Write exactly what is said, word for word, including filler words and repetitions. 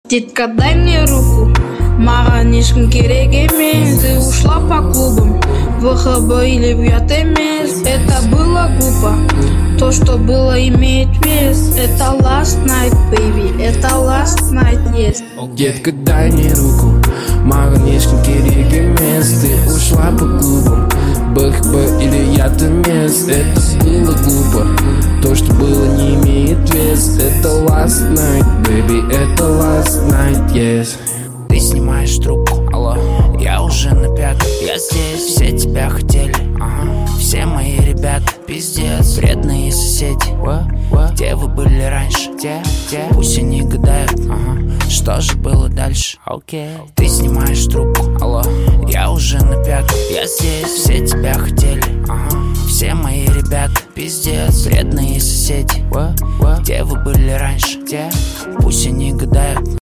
Детка, дай мне руку, маған ешкім керек емес. Ты ушла по клубам, в ВХБ или в ЯТМС. Это было глупо, то, что было, имеет вес. Это last night, baby, это last night, yes. Детка, дай мне руку, маған ешкім керек емес. Ты ушла по клубам, БХБ или ЯТМС. Это было глупо, то, что было, не имеет вес. Это last night, baby, это last night, yes. Ты снимаешь трубку, алло, я уже на пятом. Я здесь, все тебя хотели, ага. Все мои ребята, пиздец, вредные соседи. Где вы были раньше? Где? Где? Пусть они гадают, ага. Что же было дальше? Окей. Ты снимаешь трубку, алло, я уже на пятом. Я здесь, все тебя хотели, ага. Все мои ребята, пиздец, вредные соседи. Где вы были раньше? Где? Пусть они гадают.